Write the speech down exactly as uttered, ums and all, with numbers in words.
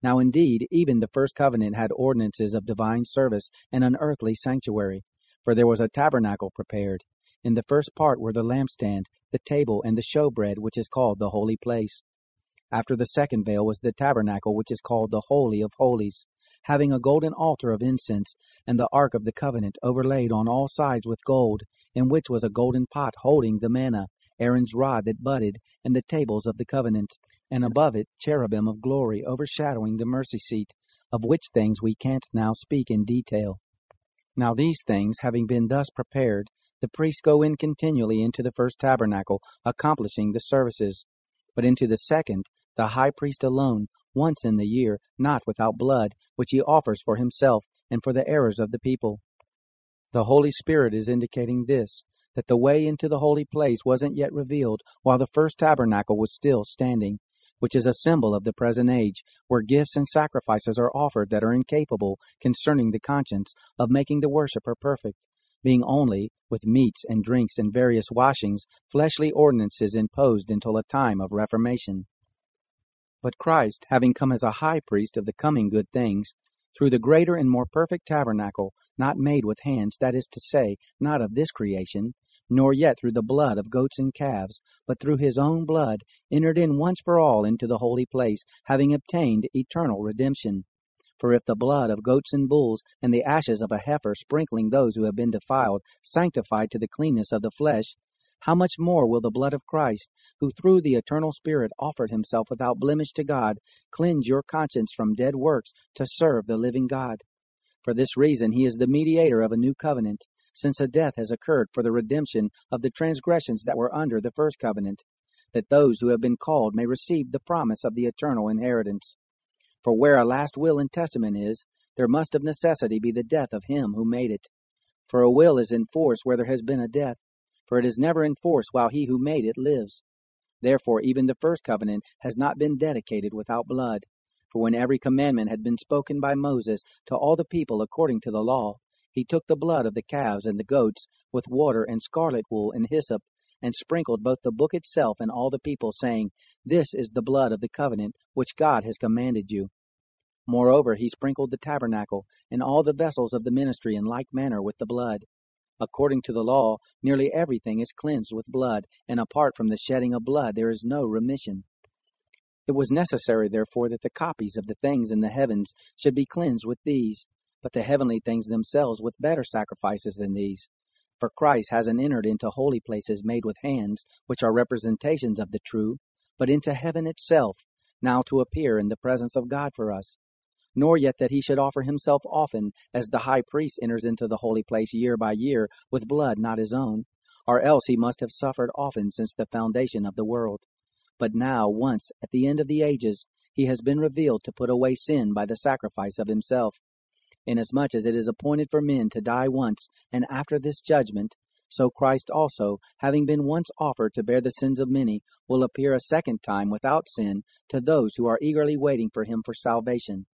Now indeed, even the first covenant had ordinances of divine service and an earthly sanctuary, for there was a tabernacle prepared. In the first part were the lampstand, the table, and the showbread, which is called the holy place. After the second veil was the tabernacle, which is called the Holy of Holies, having a golden altar of incense, and the ark of the covenant overlaid on all sides with gold, in which was a golden pot holding the manna, Aaron's rod that budded, and the tables of the covenant, and above it cherubim of glory overshadowing the mercy seat, of which things we can't now speak in detail. Now these things having been thus prepared, the priests go in continually into the first tabernacle, accomplishing the services. But into the second, the high priest alone, once in the year, not without blood, which he offers for himself and for the errors of the people. The Holy Spirit is indicating this, that the way into the holy place wasn't yet revealed while the first tabernacle was still standing, which is a symbol of the present age, where gifts and sacrifices are offered that are incapable, concerning the conscience, of making the worshipper perfect, being only, with meats and drinks and various washings, fleshly ordinances imposed until a time of reformation. But Christ, having come as a high priest of the coming good things, through the greater and more perfect tabernacle, not made with hands, that is to say, not of this creation, nor yet through the blood of goats and calves, but through his own blood, entered in once for all into the holy place, having obtained eternal redemption. For if the blood of goats and bulls, and the ashes of a heifer sprinkling those who have been defiled, sanctified to the cleanness of the flesh, how much more will the blood of Christ, who through the eternal Spirit offered himself without blemish to God, cleanse your conscience from dead works to serve the living God? For this reason he is the mediator of a new covenant, since a death has occurred for the redemption of the transgressions that were under the first covenant, that those who have been called may receive the promise of the eternal inheritance. For where a last will and testament is, there must of necessity be the death of him who made it. For a will is in force where there has been a death, for it is never in force while he who made it lives. Therefore even the first covenant has not been dedicated without blood. For when every commandment had been spoken by Moses to all the people according to the law, he took the blood of the calves and the goats, with water and scarlet wool and hyssop, and sprinkled both the book itself and all the people, saying, This is the blood of the covenant which God has commanded you. Moreover, he sprinkled the tabernacle and all the vessels of the ministry in like manner with the blood. According to the law, nearly everything is cleansed with blood, and apart from the shedding of blood there is no remission. It was necessary, therefore, that the copies of the things in the heavens should be cleansed with these, but the heavenly things themselves with better sacrifices than these. For Christ hasn't entered into holy places made with hands, which are representations of the true, but into heaven itself, now to appear in the presence of God for us. Nor yet that he should offer himself often, as the high priest enters into the holy place year by year, with blood not his own, or else he must have suffered often since the foundation of the world. But now, once, at the end of the ages, he has been revealed to put away sin by the sacrifice of himself. Inasmuch as it is appointed for men to die once, and after this judgment, so Christ also, having been once offered to bear the sins of many, will appear a second time without sin to those who are eagerly waiting for him for salvation.